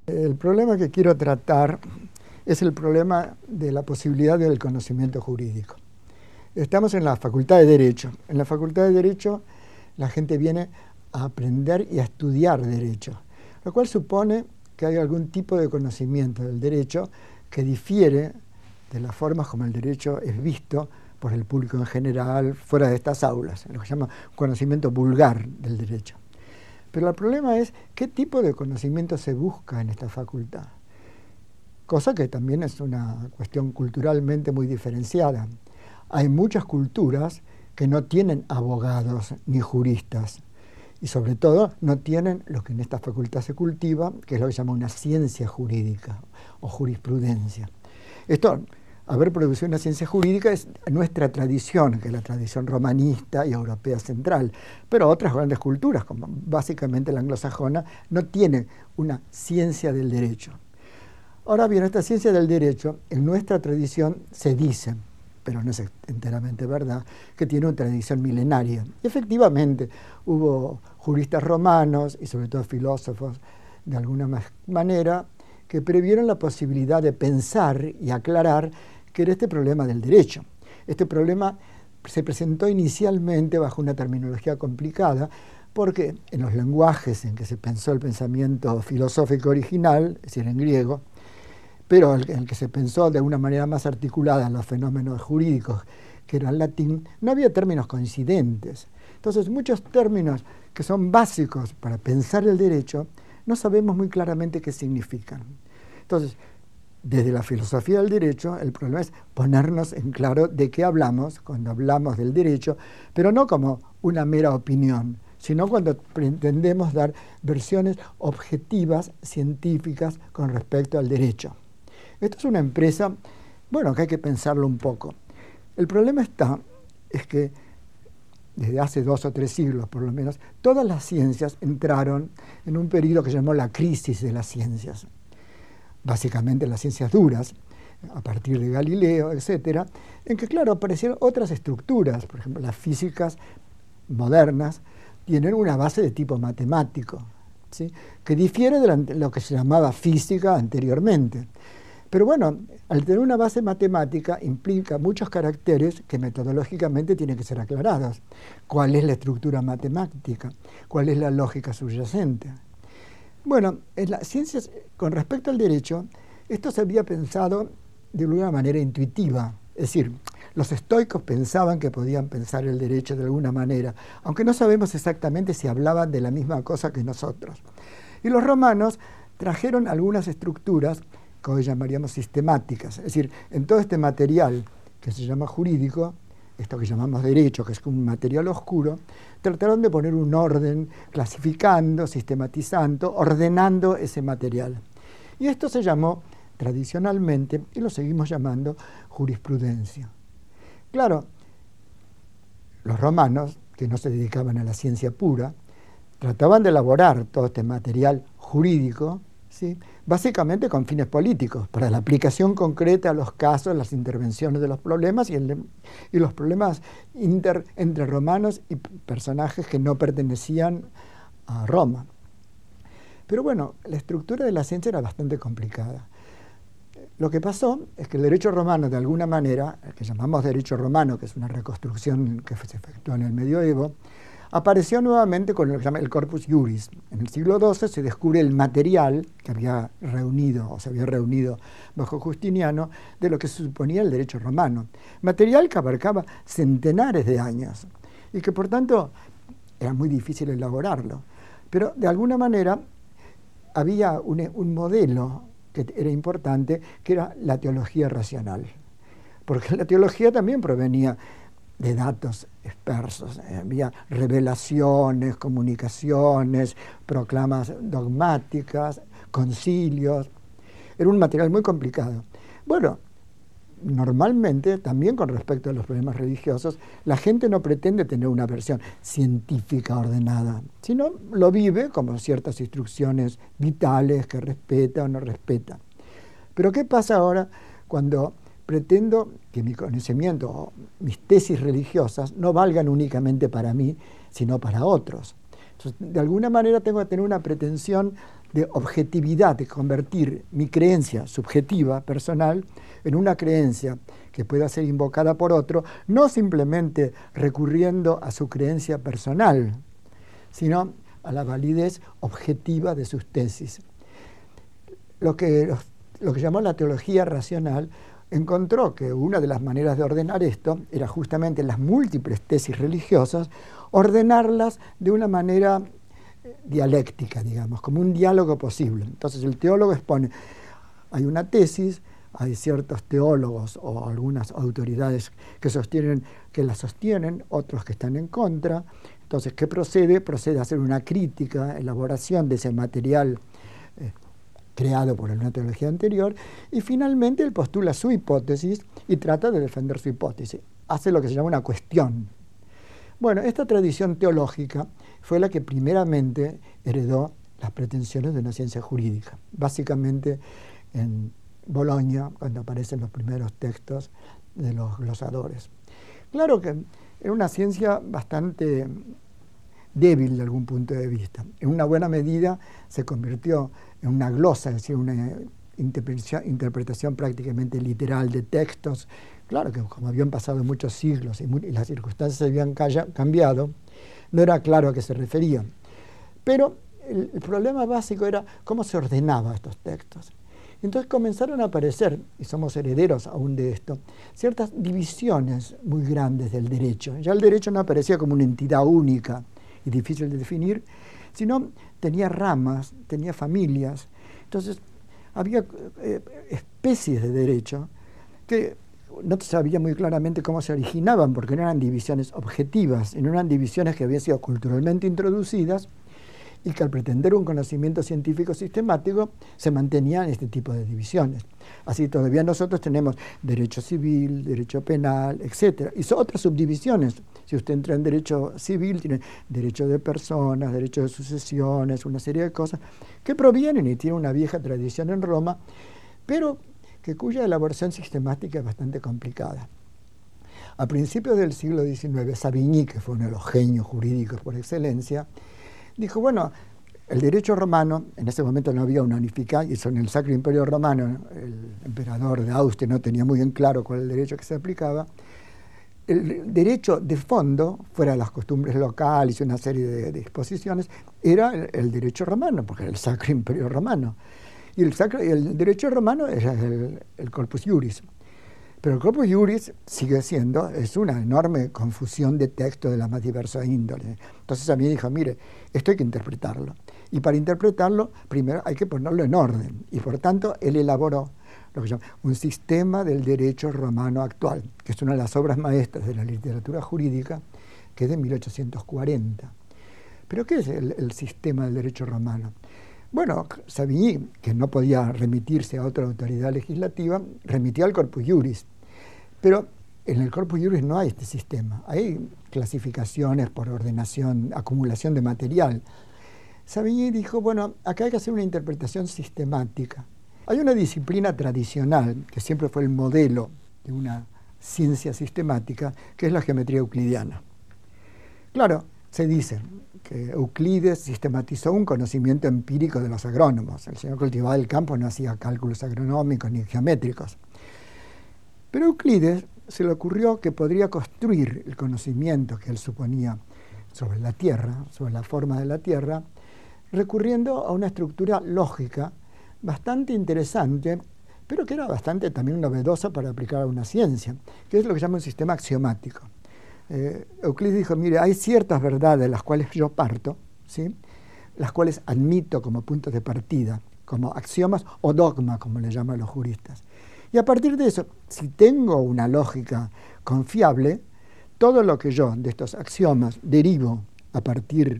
El problema que quiero tratar es el problema de la posibilidad del conocimiento jurídico. Estamos en la Facultad de Derecho. En la Facultad de Derecho la gente viene a aprender y a estudiar Derecho, lo cual supone que hay algún tipo de conocimiento del derecho que difiere de las formas como el derecho es visto por el público en general fuera de estas aulas, lo que se llama conocimiento vulgar del derecho. Pero el problema es qué tipo de conocimiento se busca en esta facultad, cosa que también es una cuestión culturalmente muy diferenciada. Hay muchas culturas que no tienen abogados ni juristas, y sobre todo no tienen lo que en esta facultad se cultiva, que es lo que se llama una ciencia jurídica o jurisprudencia. Esto, haber producido una ciencia jurídica es nuestra tradición, que es la tradición romanista y europea central, pero otras grandes culturas, como básicamente la anglosajona, no tienen una ciencia del derecho. Ahora bien, esta ciencia del derecho, en nuestra tradición se dice, pero no es enteramente verdad, que tiene una tradición milenaria. Y efectivamente hubo juristas romanos y sobre todo filósofos de alguna manera que previeron la posibilidad de pensar y aclarar que era este problema del derecho. Este problema se presentó inicialmente bajo una terminología complicada porque en los lenguajes en que se pensó el pensamiento filosófico original, es decir, en griego, pero el que se pensó de una manera más articulada en los fenómenos jurídicos, que era el latín, no había términos coincidentes. Entonces, muchos términos que son básicos para pensar el derecho, no sabemos muy claramente qué significan. Entonces, desde la filosofía del derecho, el problema es ponernos en claro de qué hablamos cuando hablamos del derecho, pero no como una mera opinión, sino cuando pretendemos dar versiones objetivas, científicas, con respecto al derecho. Esto es una empresa, bueno, que hay que pensarlo un poco. El problema es que desde hace 2 o 3 siglos, por lo menos, todas las ciencias entraron en un periodo que se llamó la crisis de las ciencias. Básicamente las ciencias duras, a partir de Galileo, etcétera, en que, claro, aparecieron otras estructuras. Por ejemplo, las físicas modernas tienen una base de tipo matemático, ¿sí?, que difiere de lo que se llamaba física anteriormente. Pero bueno, al tener una base matemática implica muchos caracteres que metodológicamente tienen que ser aclarados. ¿Cuál es la estructura matemática? ¿Cuál es la lógica subyacente? Bueno, en las ciencias, con respecto al derecho, esto se había pensado de una manera intuitiva. Es decir, los estoicos pensaban que podían pensar el derecho de alguna manera, aunque no sabemos exactamente si hablaban de la misma cosa que nosotros. Y los romanos trajeron algunas estructuras que hoy llamaríamos sistemáticas, es decir, en todo este material que se llama jurídico, esto que llamamos derecho, que es un material oscuro, trataron de poner un orden, clasificando, sistematizando, ordenando ese material. Y esto se llamó tradicionalmente, y lo seguimos llamando, jurisprudencia. Claro, los romanos, que no se dedicaban a la ciencia pura, trataban de elaborar todo este material jurídico, ¿sí?, básicamente con fines políticos, para la aplicación concreta a los casos, las intervenciones de los problemas y los problemas entre romanos y personajes que no pertenecían a Roma. Pero bueno, la estructura de la ciencia era bastante complicada. Lo que pasó es que el derecho romano, de alguna manera, el que llamamos derecho romano, que es una reconstrucción que se efectuó en el medioevo, apareció nuevamente con lo que se llama el Corpus Juris. En el siglo XII se descubre el material que había reunido, o se había reunido bajo Justiniano, de lo que se suponía el derecho romano. Material que abarcaba centenares de años y que, por tanto, era muy difícil elaborarlo. Pero, de alguna manera, había un modelo que era importante, que era la teología racional. Porque la teología también provenía de datos dispersos. Había revelaciones, comunicaciones, proclamas dogmáticas, concilios. Era un material muy complicado. Bueno, normalmente, también con respecto a los problemas religiosos, la gente no pretende tener una versión científica ordenada, sino lo vive como ciertas instrucciones vitales que respeta o no respeta. Pero ¿qué pasa ahora cuando pretendo que mi conocimiento o mis tesis religiosas no valgan únicamente para mí, sino para otros? Entonces, de alguna manera tengo que tener una pretensión de objetividad, de convertir mi creencia subjetiva, personal, en una creencia que pueda ser invocada por otro, no simplemente recurriendo a su creencia personal, sino a la validez objetiva de sus tesis. Lo que llamó la teología racional encontró que una de las maneras de ordenar esto era justamente las múltiples tesis religiosas, ordenarlas de una manera dialéctica, digamos, como un diálogo posible. Entonces el teólogo expone, hay una tesis, hay ciertos teólogos o algunas autoridades que la sostienen, otros que están en contra. Entonces, ¿qué procede? Procede a hacer una crítica, elaboración de ese material creado por una teología anterior, y finalmente él postula su hipótesis y trata de defender su hipótesis. Hace lo que se llama una cuestión. Bueno, esta tradición teológica fue la que primeramente heredó las pretensiones de una ciencia jurídica. Básicamente en Bolonia, cuando aparecen los primeros textos de los glosadores. Claro que era una ciencia bastante débil de algún punto de vista. En una buena medida se convirtió en una glosa, es decir, una interpretación prácticamente literal de textos. Claro que como habían pasado muchos siglos y las circunstancias se habían cambiado, no era claro a qué se referían. Pero el problema básico era cómo se ordenaba estos textos. Entonces comenzaron a aparecer, y somos herederos aún de esto, ciertas divisiones muy grandes del derecho. Ya el derecho no aparecía como una entidad única y difícil de definir, sino tenía ramas, tenía familias. Entonces había especies de derecho que no se sabía muy claramente cómo se originaban, porque no eran divisiones objetivas, no eran divisiones que habían sido culturalmente introducidas, y que al pretender un conocimiento científico sistemático se mantenían este tipo de divisiones. Así todavía nosotros tenemos derecho civil, derecho penal, etc. Y son otras subdivisiones. Si usted entra en derecho civil, tiene derecho de personas, derecho de sucesiones, una serie de cosas que provienen y tienen una vieja tradición en Roma, pero cuya elaboración sistemática es bastante complicada. A principios del siglo XIX, Savigny, que fue uno de los genios jurídicos por excelencia, dijo, bueno, el derecho romano, en ese momento no había una unificación, y en el Sacro Imperio Romano, el emperador de Austria no tenía muy bien claro cuál era el derecho que se aplicaba. El derecho de fondo, fuera de las costumbres locales y una serie de disposiciones, era el derecho romano, porque era el Sacro Imperio Romano. Y el derecho romano era el Corpus Juris. Pero el Corpus Juris sigue siendo, es una enorme confusión de textos de la más diversa índole. Entonces a mí dijo, mire, esto hay que interpretarlo. Y para interpretarlo, primero hay que ponerlo en orden. Y por tanto, él elaboró lo que llama un sistema del derecho romano actual, que es una de las obras maestras de la literatura jurídica, que es de 1840. ¿Pero qué es el sistema del derecho romano? Bueno, Savigny, que no podía remitirse a otra autoridad legislativa, remitía al Corpus Juris. Pero en el Corpus Juris no hay este sistema. Hay clasificaciones por ordenación, acumulación de material. Savigny dijo, bueno, acá hay que hacer una interpretación sistemática. Hay una disciplina tradicional, que siempre fue el modelo de una ciencia sistemática, que es la geometría euclidiana. Claro, se dice que Euclides sistematizó un conocimiento empírico de los agrónomos. El señor cultivaba el campo, no hacía cálculos agronómicos ni geométricos. Pero a Euclides se le ocurrió que podría construir el conocimiento que él suponía sobre la Tierra, sobre la forma de la Tierra, recurriendo a una estructura lógica bastante interesante, pero que era bastante también novedosa para aplicar a una ciencia, que es lo que llama un sistema axiomático. Euclides dijo, mire, hay ciertas verdades de las cuales yo parto, ¿sí?, las cuales admito como puntos de partida, como axiomas o dogma, como le llaman los juristas. Y a partir de eso, si tengo una lógica confiable, todo lo que yo de estos axiomas derivo a partir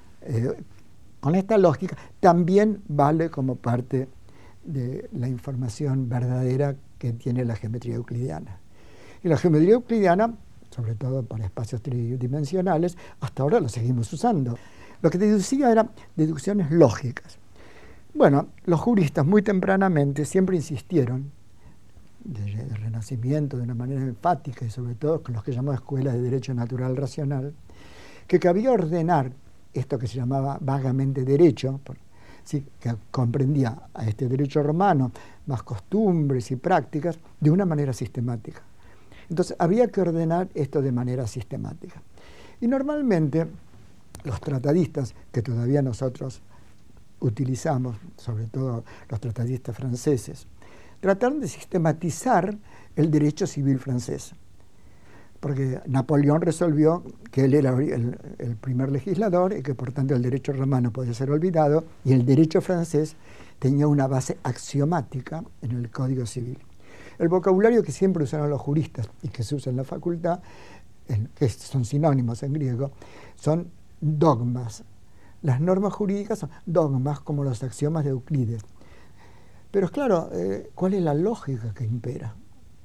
con esta lógica, también vale como parte de la información verdadera que tiene la geometría euclidiana. Y la geometría euclidiana, sobre todo para espacios tridimensionales, hasta ahora lo seguimos usando. Lo que deducía eran deducciones lógicas. Bueno, los juristas muy tempranamente siempre insistieron, desde el Renacimiento de una manera enfática y sobre todo con los que llamamos escuelas de derecho natural racional, que cabía ordenar esto que se llamaba vagamente derecho, ¿sí?, que comprendía a este derecho romano, más costumbres y prácticas, de una manera sistemática. Entonces, había que ordenar esto de manera sistemática. Y normalmente, los tratadistas, que todavía nosotros utilizamos, sobre todo los tratadistas franceses, trataron de sistematizar el derecho civil francés. Porque Napoleón resolvió que él era el primer legislador y que por tanto el derecho romano podía ser olvidado, y el derecho francés tenía una base axiomática en el Código Civil. El vocabulario que siempre usaron los juristas y que se usa en la facultad, que son sinónimos en griego, son dogmas. Las normas jurídicas son dogmas como los axiomas de Euclides. Pero claro, ¿cuál es la lógica que impera?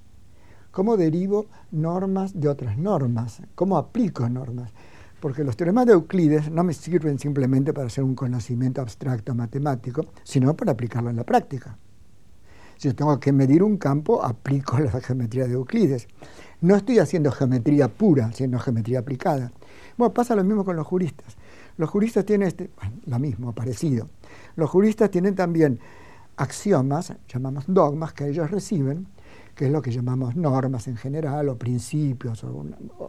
¿Cómo derivo normas de otras normas? ¿Cómo aplico normas? Porque los teoremas de Euclides no me sirven simplemente para hacer un conocimiento abstracto matemático, sino para aplicarlo en la práctica. Si yo tengo que medir un campo, aplico la geometría de Euclides. No estoy haciendo geometría pura, sino geometría aplicada. Bueno, pasa lo mismo con los juristas. Los juristas tienen lo mismo, parecido. Los juristas tienen también axiomas, llamamos dogmas, que ellos reciben, que es lo que llamamos normas en general, o principios, o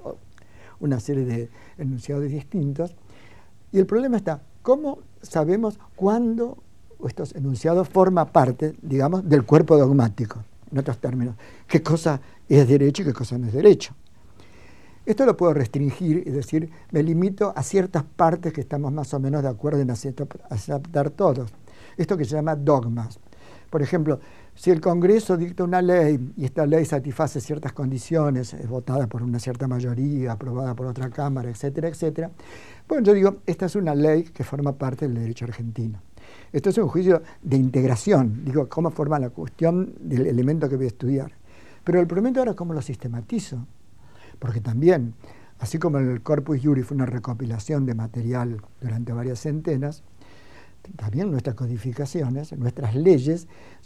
una serie de enunciados distintos. Y el problema está, ¿cómo sabemos cuándo estos enunciados forman parte, digamos, del cuerpo dogmático? En otros términos, ¿qué cosa es derecho y qué cosa no es derecho? Esto lo puedo restringir y decir, me limito a ciertas partes que estamos más o menos de acuerdo en aceptar todos. Esto que se llama dogmas. Por ejemplo, si el Congreso dicta una ley y esta ley satisface ciertas condiciones, es votada por una cierta mayoría, aprobada por otra Cámara, etcétera, etcétera, bueno, yo digo, esta es una ley que forma parte del derecho argentino. Esto es un juicio de integración, digo, cómo forma la cuestión del elemento que voy a estudiar. Pero el problema ahora es cómo lo sistematizo, porque también, así como el Corpus Juris fue una recopilación de material durante varias centenas, también nuestras codificaciones, nuestras leyes,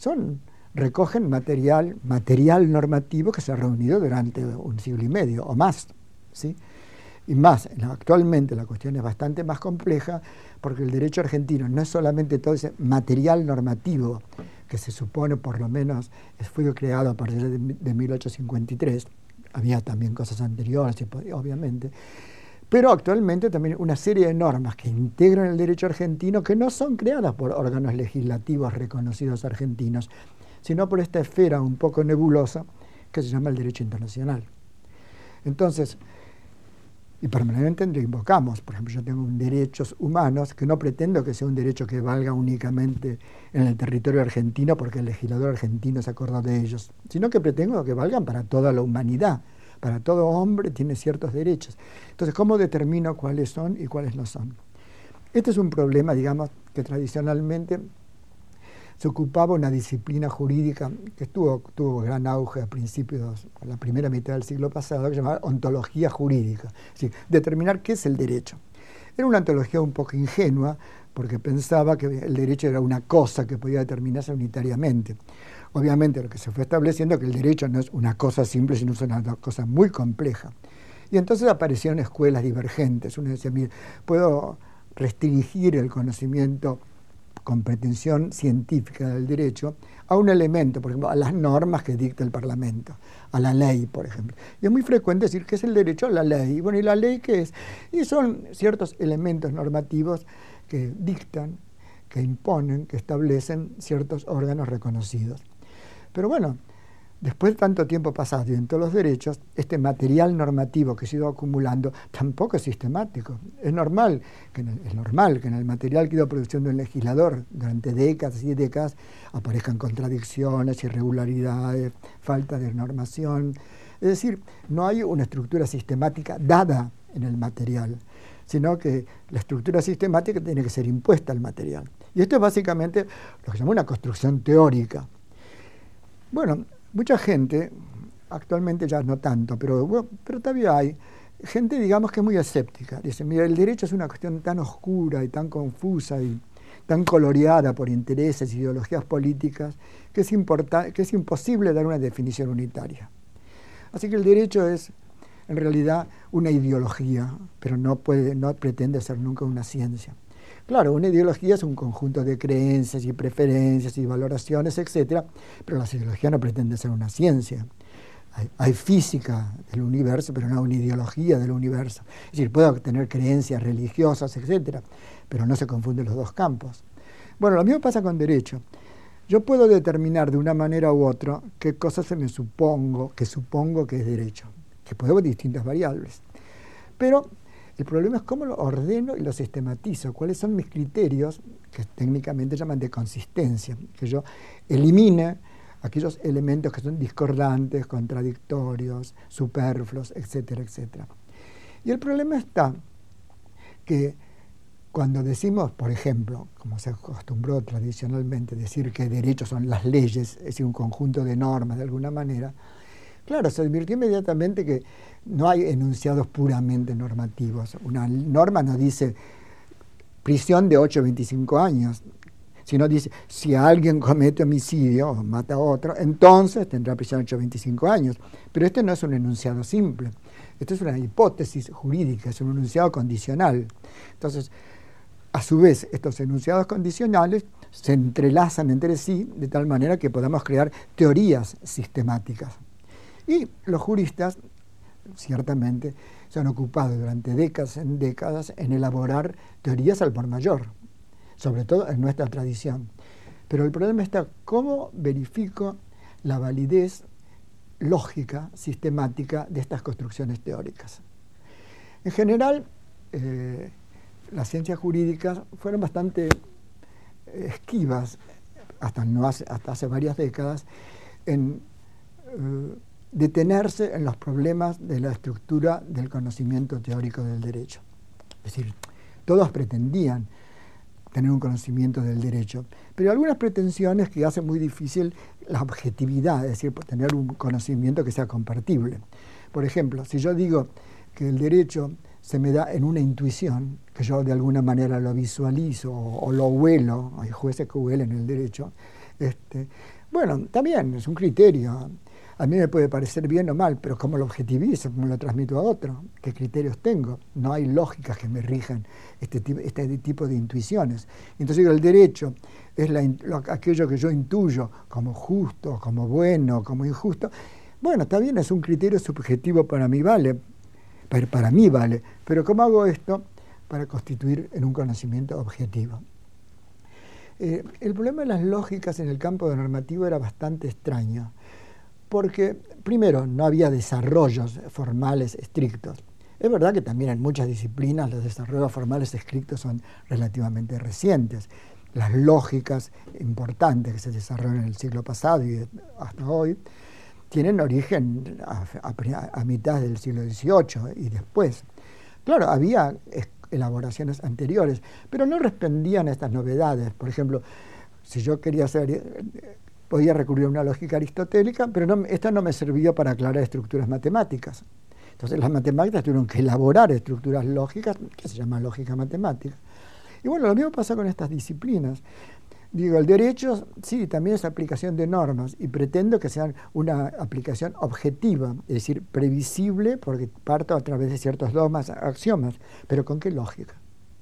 recogen material normativo que se ha reunido durante un siglo y medio o más, ¿sí? Y más, actualmente la cuestión es bastante más compleja, porque el derecho argentino no es solamente todo ese material normativo que se supone, por lo menos, fue creado a partir de 1853, había también cosas anteriores, obviamente, pero actualmente también una serie de normas que integran el derecho argentino que no son creadas por órganos legislativos reconocidos argentinos, sino por esta esfera un poco nebulosa que se llama el derecho internacional. Entonces, y permanentemente lo invocamos. Por ejemplo, yo tengo derechos humanos que no pretendo que sea un derecho que valga únicamente en el territorio argentino porque el legislador argentino se acordó de ellos, sino que pretendo que valgan para toda la humanidad. Para todo hombre tiene ciertos derechos. Entonces, ¿cómo determino cuáles son y cuáles no son? Este es un problema, digamos, que tradicionalmente se ocupaba una disciplina jurídica que tuvo gran auge a principios, a la primera mitad del siglo pasado, que se llamaba ontología jurídica. Es decir, determinar qué es el derecho. Era una ontología un poco ingenua, porque pensaba que el derecho era una cosa que podía determinarse unitariamente. Obviamente lo que se fue estableciendo es que el derecho no es una cosa simple, sino es una cosa muy compleja. Y entonces aparecieron escuelas divergentes. Uno decía, mire, puedo restringir el conocimiento con pretensión científica del derecho a un elemento, por ejemplo, a las normas que dicta el Parlamento, a la ley, por ejemplo. Y es muy frecuente decir que es el derecho a la ley. Y bueno, ¿y la ley qué es? Y son ciertos elementos normativos que dictan, que imponen, que establecen ciertos órganos reconocidos. Pero bueno, después de tanto tiempo pasado y en todos los derechos, este material normativo que se ha ido acumulando tampoco es sistemático. Es normal que en el material que ha ido produciendo el legislador durante décadas y décadas aparezcan contradicciones, irregularidades, falta de normación. Es decir, no hay una estructura sistemática dada en el material, sino que la estructura sistemática tiene que ser impuesta al material. Y esto es básicamente lo que se llama una construcción teórica. Bueno, mucha gente, actualmente ya no tanto, pero todavía hay gente, digamos, que es muy escéptica. Dice, mira, el derecho es una cuestión tan oscura y tan confusa y tan coloreada por intereses e ideologías políticas que es imposible dar una definición unitaria. Así que el derecho es en realidad una ideología, pero no pretende ser nunca una ciencia. Claro, una ideología es un conjunto de creencias y preferencias y valoraciones, etc., pero la ideología no pretende ser una ciencia. Hay física del universo, pero no una ideología del universo. Es decir, puedo tener creencias religiosas, etc., pero no se confunden los dos campos. Bueno, lo mismo pasa con derecho. Yo puedo determinar de una manera u otra qué cosa supongo que es derecho, que puede haber distintas variables. Pero el problema es cómo lo ordeno y lo sistematizo, cuáles son mis criterios, que técnicamente llaman de consistencia, que yo elimine aquellos elementos que son discordantes, contradictorios, superfluos, etcétera, etcétera. Y el problema está que cuando decimos, por ejemplo, como se acostumbró tradicionalmente, decir que derechos son las leyes, es decir, un conjunto de normas de alguna manera, claro, se advirtió inmediatamente que no hay enunciados puramente normativos. Una norma no dice prisión de 8 a 25 años, sino dice, si alguien comete homicidio o mata a otro, entonces tendrá prisión de 8 a 25 años. Pero este no es un enunciado simple, esto es una hipótesis jurídica, es un enunciado condicional. Entonces, a su vez, estos enunciados condicionales se entrelazan entre sí de tal manera que podamos crear teorías sistemáticas. Y los juristas, ciertamente, se han ocupado durante décadas en elaborar teorías al por mayor, sobre todo en nuestra tradición. Pero el problema está cómo verifico la validez lógica, sistemática de estas construcciones teóricas. En general, las ciencias jurídicas fueron bastante esquivas, hasta hace varias décadas, en detenerse en los problemas de la estructura del conocimiento teórico del derecho. Es decir, todos pretendían tener un conocimiento del derecho, pero hay algunas pretensiones que hacen muy difícil la objetividad, es decir, tener un conocimiento que sea compartible. Por ejemplo, si yo digo que el derecho se me da en una intuición, que yo de alguna manera lo visualizo o lo huelo, hay jueces que huelen el derecho, bueno, también es un criterio. A mí me puede parecer bien o mal, pero ¿cómo lo objetivizo? ¿Cómo lo transmito a otro? ¿Qué criterios tengo? No hay lógicas que me rijan este tipo de intuiciones. Entonces el derecho es aquello que yo intuyo como justo, como bueno, como injusto. Bueno, está bien, es un criterio subjetivo para mí, vale. Pero ¿cómo hago esto para constituir en un conocimiento objetivo? El problema de las lógicas en el campo de normativo era bastante extraño. Porque, primero, no había desarrollos formales estrictos. Es verdad que también en muchas disciplinas los desarrollos formales estrictos son relativamente recientes. Las lógicas importantes que se desarrollaron en el siglo pasado y hasta hoy tienen origen a mitad del siglo XVIII y después. Claro, había elaboraciones anteriores, pero no respondían a estas novedades. Por ejemplo, si yo quería podía recurrir a una lógica aristotélica, pero esto no me servía para aclarar estructuras matemáticas. Entonces las matemáticas tuvieron que elaborar estructuras lógicas, que se llama lógica matemática. Y bueno, lo mismo pasa con estas disciplinas. Digo, el derecho, sí, también es aplicación de normas, y pretendo que sean una aplicación objetiva, es decir, previsible, porque parto a través de ciertos dogmas, axiomas, pero ¿con qué lógica?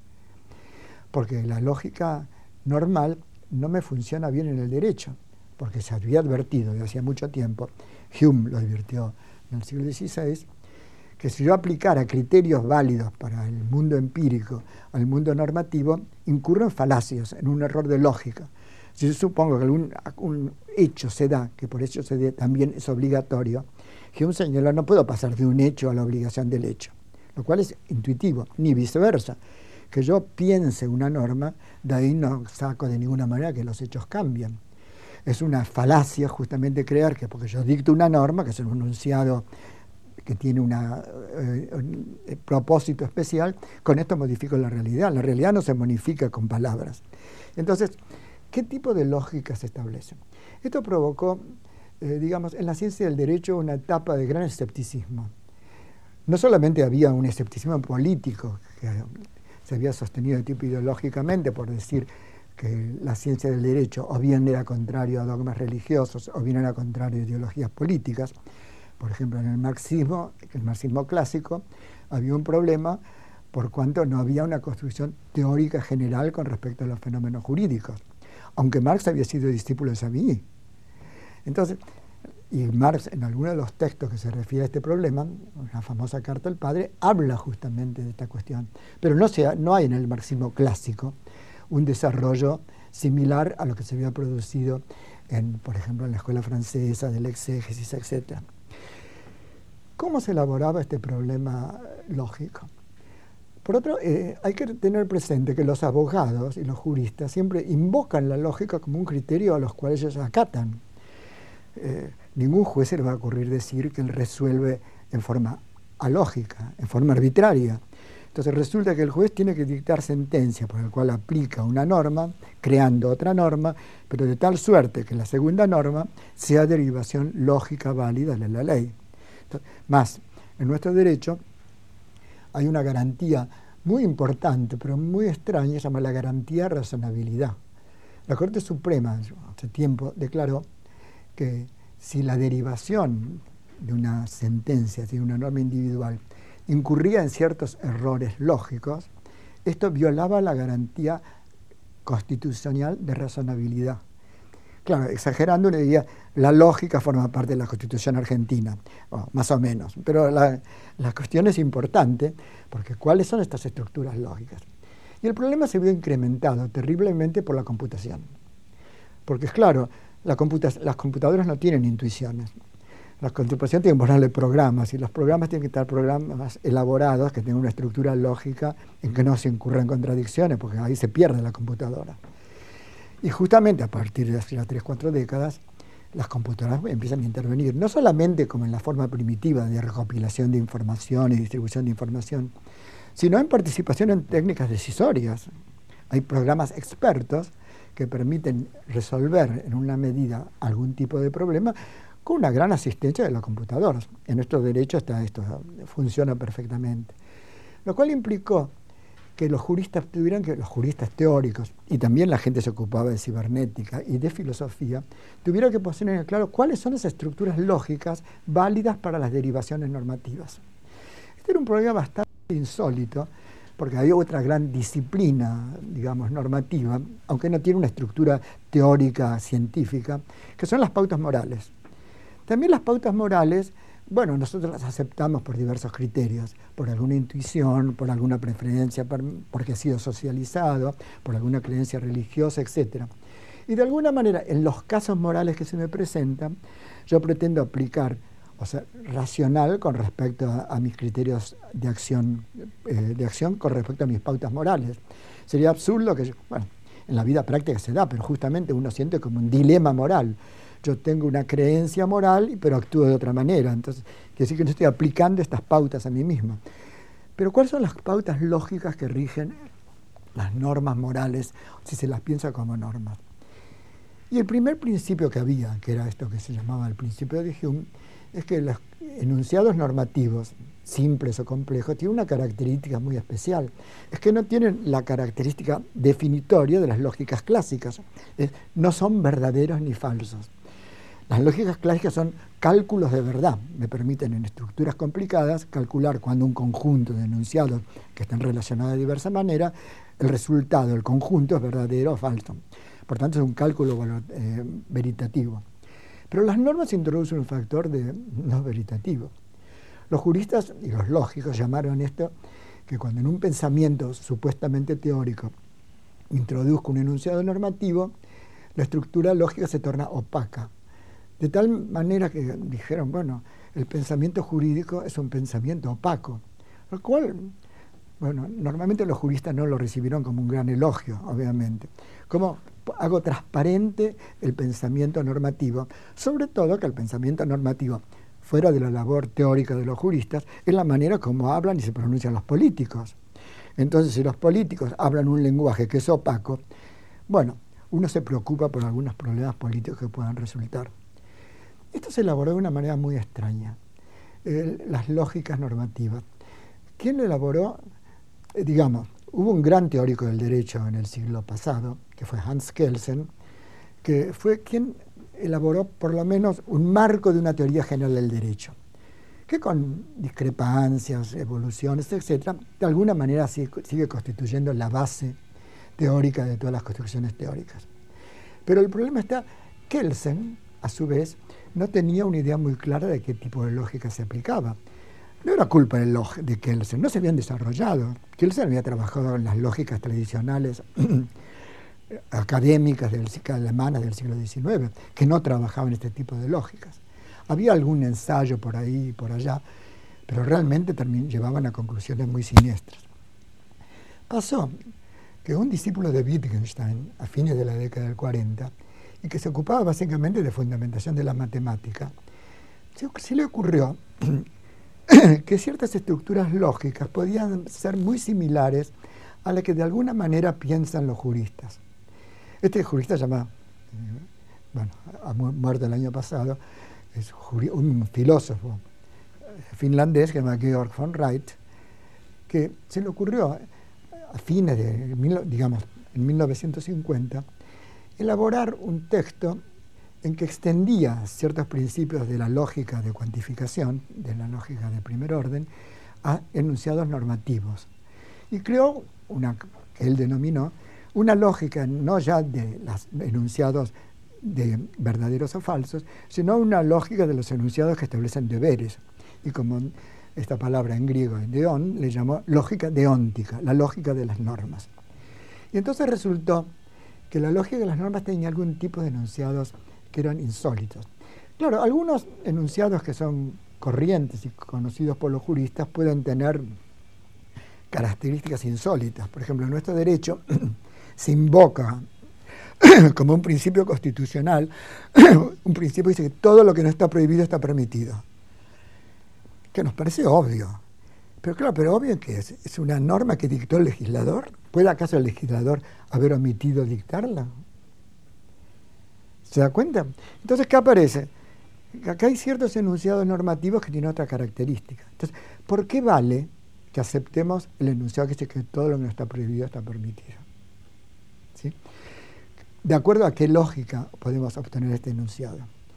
Porque la lógica normal no me funciona bien en el derecho, porque se había advertido desde hacía mucho tiempo, Hume lo advirtió en el siglo XVI, que si yo aplicara criterios válidos para el mundo empírico al mundo normativo, incurro en falacias, en un error de lógica. Si yo supongo que un hecho se da, que por eso también es obligatorio, Hume señaló, no puedo pasar de un hecho a la obligación del hecho, lo cual es intuitivo, ni viceversa. Que yo piense una norma, de ahí no saco de ninguna manera que los hechos cambian. Es una falacia justamente creer que porque yo dicto una norma, que es un enunciado que tiene un propósito especial, con esto modifico la realidad. La realidad no se modifica con palabras. Entonces, ¿qué tipo de lógica se establece? Esto provocó, digamos, en la ciencia del derecho una etapa de gran escepticismo. No solamente había un escepticismo político que se había sostenido de tipo ideológicamente, por decir que la ciencia del derecho o bien era contrario a dogmas religiosos o bien era contrario a ideologías políticas, Por ejemplo, en el marxismo clásico, había un problema por cuanto no había una construcción teórica general con respecto a los fenómenos jurídicos, aunque Marx había sido discípulo de Savigny. Entonces, y Marx, en alguno de los textos que se refiere a este problema, una famosa carta al padre, habla justamente de esta cuestión. Pero no hay en el marxismo clásico un desarrollo similar a lo que se había producido, por ejemplo, en la escuela francesa, del exégesis, etc. ¿Cómo se elaboraba este problema lógico? Por otro, hay que tener presente que los abogados y los juristas siempre invocan la lógica como un criterio a los cuales ellos acatan. Ningún juez se le va a ocurrir decir que él resuelve en forma alógica, en forma arbitraria. Entonces resulta que el juez tiene que dictar sentencia por la cual aplica una norma, creando otra norma, pero de tal suerte que la segunda norma sea derivación lógica válida de la ley. Entonces, más, en nuestro derecho hay una garantía muy importante, pero muy extraña, se llama la garantía de razonabilidad. La Corte Suprema hace tiempo declaró que si la derivación de una sentencia, de una norma individual, incurría en ciertos errores lógicos, esto violaba la garantía constitucional de razonabilidad. Claro, exagerando, le diría, la lógica forma parte de la Constitución argentina, más o menos, pero la cuestión es importante, porque ¿cuáles son estas estructuras lógicas? Y el problema se vio incrementado terriblemente por la computación, porque es claro, las computadoras no tienen intuiciones. La computación tiene que ponerle programas, y los programas tienen que estar programas elaborados que tengan una estructura lógica en que no se incurran contradicciones, porque ahí se pierde la computadora. Y justamente a partir de hace 3-4 décadas, las computadoras empiezan a intervenir, no solamente como en la forma primitiva de recopilación de información y distribución de información, sino en participación en técnicas decisorias. Hay programas expertos que permiten resolver en una medida algún tipo de problema con una gran asistencia de las computadoras. En nuestro derecho esto funciona perfectamente. Lo cual implicó que los juristas los juristas teóricos, y también la gente se ocupaba de cibernética y de filosofía, tuvieron que poner en claro cuáles son las estructuras lógicas válidas para las derivaciones normativas. Este era un problema bastante insólito, porque había otra gran disciplina, digamos, normativa, aunque no tiene una estructura teórica científica, que son las pautas morales. También las pautas morales, bueno, nosotros las aceptamos por diversos criterios, por alguna intuición, por alguna preferencia, porque ha sido socializado, por alguna creencia religiosa, etc. Y de alguna manera, en los casos morales que se me presentan, yo pretendo aplicar, o sea, racional con respecto a mis criterios de acción con respecto a mis pautas morales. Sería absurdo que bueno, en la vida práctica se da, pero justamente uno siente como un dilema moral. Yo tengo una creencia moral, pero actúo de otra manera. Entonces, quiere decir que no estoy aplicando estas pautas a mí mismo. Pero ¿cuáles son las pautas lógicas que rigen las normas morales, si se las piensa como normas? Y el primer principio que había, que era esto que se llamaba el principio de Hume, es que los enunciados normativos, simples o complejos, tienen una característica muy especial. Es que no tienen la característica definitoria de las lógicas clásicas. No son verdaderos ni falsos. Las lógicas clásicas son cálculos de verdad. Me permiten en estructuras complicadas calcular cuando un conjunto de enunciados que están relacionados de diversa manera, el resultado, el conjunto es verdadero o falso. Por tanto, es un cálculo veritativo. Pero las normas introducen un factor no veritativo. Los juristas y los lógicos llamaron esto que cuando en un pensamiento supuestamente teórico introduzco un enunciado normativo, la estructura lógica se torna opaca. De tal manera que dijeron, bueno, el pensamiento jurídico es un pensamiento opaco, lo cual, bueno, normalmente los juristas no lo recibieron como un gran elogio, obviamente. Como hago transparente el pensamiento normativo, sobre todo que el pensamiento normativo, fuera de la labor teórica de los juristas, es la manera como hablan y se pronuncian los políticos. Entonces, si los políticos hablan un lenguaje que es opaco, bueno, uno se preocupa por algunos problemas políticos que puedan resultar. Esto se elaboró de una manera muy extraña, las lógicas normativas. ¿Quién lo elaboró? Digamos, hubo un gran teórico del derecho en el siglo pasado, que fue Hans Kelsen, que fue quien elaboró por lo menos un marco de una teoría general del derecho. que con discrepancias, evoluciones, etc., de alguna manera sigue constituyendo la base teórica de todas las construcciones teóricas. Pero el problema está, Kelsen, a su vez, no tenía una idea muy clara de qué tipo de lógica se aplicaba. No era culpa de Kelsen, no se habían desarrollado. Kelsen había trabajado en las lógicas tradicionales académicas alemanas del siglo XIX, que no trabajaban en este tipo de lógicas. Había algún ensayo por ahí y por allá, pero realmente llevaban a conclusiones muy siniestras. Pasó que un discípulo de Wittgenstein, a fines de la década del 40, y que se ocupaba básicamente de fundamentación de la matemática, se le ocurrió que ciertas estructuras lógicas podían ser muy similares a las que de alguna manera piensan los juristas. Este jurista se llama, ha muerto el año pasado, es un filósofo finlandés que se llama Georg von Wright, que se le ocurrió a fines de, en 1950, elaborar un texto en que extendía ciertos principios de la lógica de cuantificación, de la lógica de primer orden, a enunciados normativos. Y creó que él denominó una lógica no ya de los enunciados de verdaderos o falsos, sino una lógica de los enunciados que establecen deberes. Y como esta palabra en griego, deon, le llamó lógica deóntica, la lógica de las normas. Y entonces resultó que la lógica de las normas tenía algún tipo de enunciados que eran insólitos. Claro, algunos enunciados que son corrientes y conocidos por los juristas pueden tener características insólitas. Por ejemplo, en nuestro derecho se invoca como un principio constitucional, un principio que dice que todo lo que no está prohibido está permitido. Que nos parece obvio. Pero claro, pero obvio que es una norma que dictó el legislador. ¿Puede acaso el legislador haber omitido dictarla? ¿Se da cuenta? Entonces, ¿qué aparece? Acá hay ciertos enunciados normativos que tienen otra característica. Entonces, ¿por qué vale que aceptemos el enunciado que dice que todo lo que no está prohibido está permitido? ¿Sí? ¿De acuerdo a qué lógica podemos obtener este enunciado?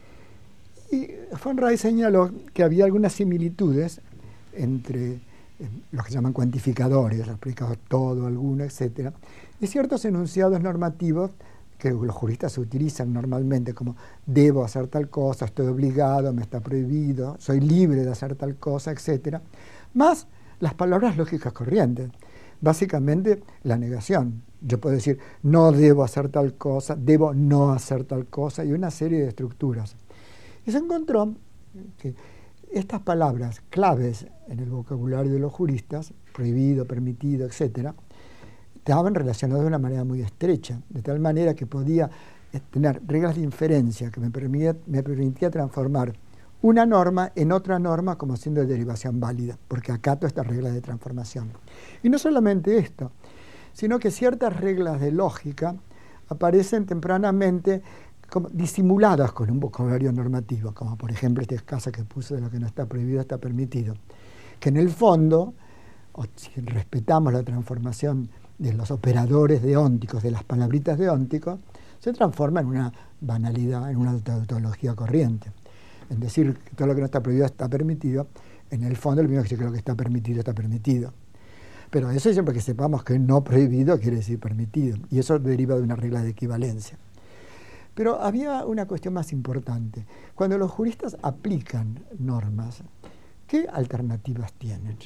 Y von Wright señaló que había algunas similitudes entre los que se llaman cuantificadores, explicados todo, alguno, etc., y ciertos enunciados normativos que los juristas utilizan normalmente, como debo hacer tal cosa, estoy obligado, me está prohibido, soy libre de hacer tal cosa, etc., más las palabras lógicas corrientes. Básicamente, la negación. Yo puedo decir, no debo hacer tal cosa, debo no hacer tal cosa, y una serie de estructuras. Y se encontró que estas palabras claves en el vocabulario de los juristas, prohibido, permitido, etc., estaban relacionadas de una manera muy estrecha, de tal manera que podía tener reglas de inferencia que me permitía transformar una norma en otra norma como siendo de derivación válida, porque acato estas reglas de transformación. Y no solamente esto, sino que ciertas reglas de lógica aparecen tempranamente como disimuladas con un vocabulario normativo, como por ejemplo este caso que puse de lo que no está prohibido está permitido, que en el fondo, si respetamos la transformación de los operadores deónticos, de las palabritas deónticos, se transforma en una banalidad, en una tautología corriente. Es decir, que todo lo que no está prohibido está permitido, en el fondo lo mismo que dice que lo que está permitido está permitido. Pero eso siempre que sepamos que no prohibido quiere decir permitido, y eso deriva de una regla de equivalencia. Pero había una cuestión más importante. Cuando los juristas aplican normas, ¿qué alternativas tienen?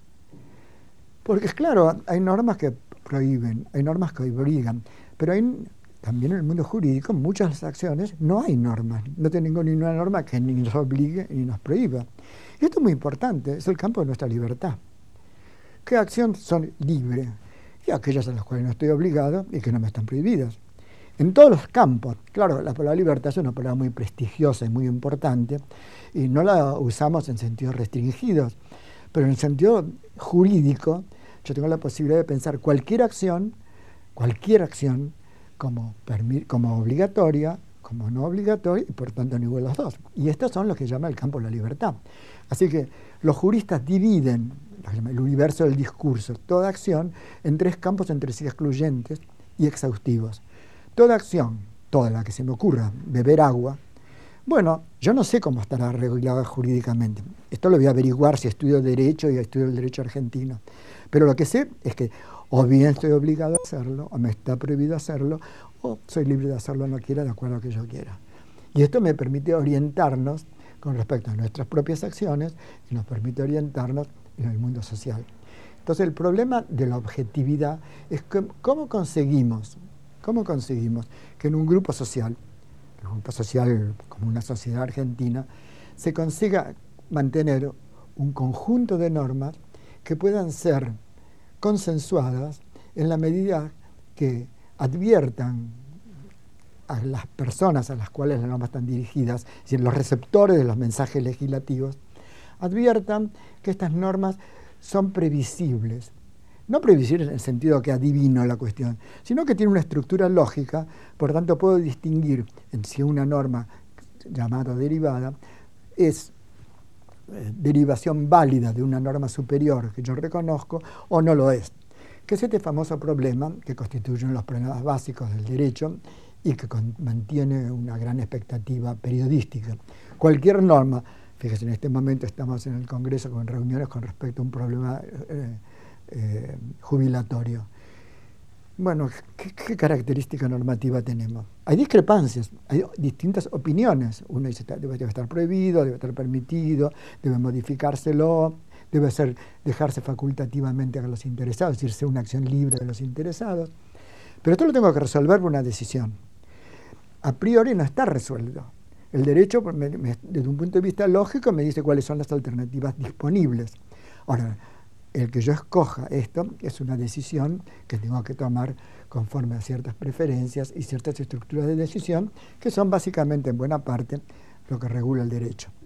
Porque, claro, hay normas que prohíben, hay normas que obligan, pero también en el mundo jurídico, en muchas de las acciones, no hay normas. No tenemos ninguna norma que ni nos obligue ni nos prohíba. Y esto es muy importante, es el campo de nuestra libertad. ¿Qué acciones son libres? Y aquellas a las cuales no estoy obligado y que no me están prohibidas. En todos los campos. Claro, la palabra libertad es una palabra muy prestigiosa y muy importante, y no la usamos en sentidos restringidos, pero en el sentido jurídico, yo tengo la posibilidad de pensar cualquier acción como obligatoria, como no obligatoria, y por tanto ninguno de los dos. Y estos son los que llama el campo de la libertad. Así que los juristas dividen el universo del discurso, toda acción, en tres campos entre sí excluyentes y exhaustivos. Toda acción, toda la que se me ocurra, beber agua, Bueno, yo no sé cómo estará regulada jurídicamente. Esto lo voy a averiguar si estudio Derecho y estudio el Derecho argentino. Pero lo que sé es que o bien estoy obligado a hacerlo, o me está prohibido hacerlo, o soy libre de hacerlo o no quiera, de acuerdo a lo que yo quiera. Y esto me permite orientarnos con respecto a nuestras propias acciones y nos permite orientarnos en el mundo social. Entonces el problema de la objetividad es cómo conseguimos que en un grupo social como una sociedad argentina, se consiga mantener un conjunto de normas que puedan ser consensuadas en la medida que adviertan a las personas a las cuales las normas están dirigidas, es decir, los receptores de los mensajes legislativos, adviertan que estas normas son previsibles. No previsibles en el sentido que adivino la cuestión, sino que tiene una estructura lógica, por tanto puedo distinguir en si una norma llamada derivada es derivación válida de una norma superior que yo reconozco o no lo es. Que es este famoso problema que constituyen los problemas básicos del derecho y que mantiene una gran expectativa periodística. Cualquier norma, fíjese, en este momento estamos en el Congreso con reuniones con respecto a un problema jubilatorio. Bueno, ¿qué característica normativa tenemos? Hay discrepancias, hay distintas opiniones. Uno dice debe estar prohibido, debe estar permitido, debe modificárselo, debe dejarse facultativamente a los interesados, es decir, ser una acción libre de los interesados. Pero esto lo tengo que resolver por una decisión. A priori no está resuelto. El derecho, desde un punto de vista lógico, me dice cuáles son las alternativas disponibles. Ahora, el que yo escoja esto es una decisión que tengo que tomar conforme a ciertas preferencias y ciertas estructuras de decisión que son básicamente en buena parte lo que regula el derecho.